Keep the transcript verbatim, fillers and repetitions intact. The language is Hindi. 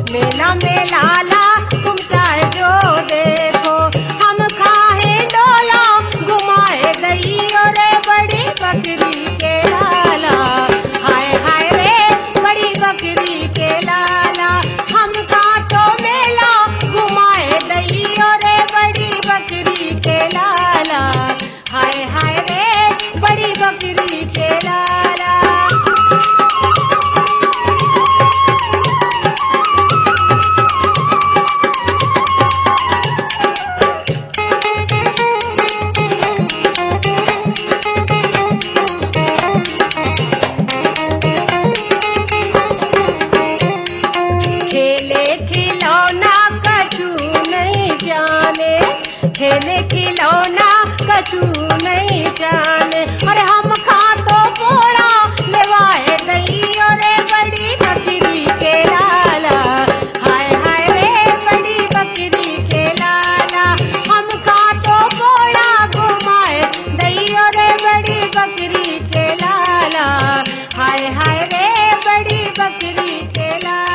मेला में लाला तुम चाहे जो देखो, हम खाए डोला घुमाए दइयो रे बड़ी बकरी के लाला। हाय हाय रे बड़ी बकरी के लाला, हम काटो मेला घुमाए दइयो रे बड़ी बकरी के लाला। हाय हाय रे बड़ी बकरी के लाला। खेले खिलौना कछु नहीं जाने, खेले खिलौना कछु नहीं जाने, और हम खा तो पोड़ा लेवाए दइयो रे बड़ी बकरी के लाला। हाय हाय रे बड़ी बकरी के लाला, हम खा तो पोड़ा घुमाए दइयो रे बड़ी बकरी के लाला। हाय हाय रे बड़ी बकरी के लाला।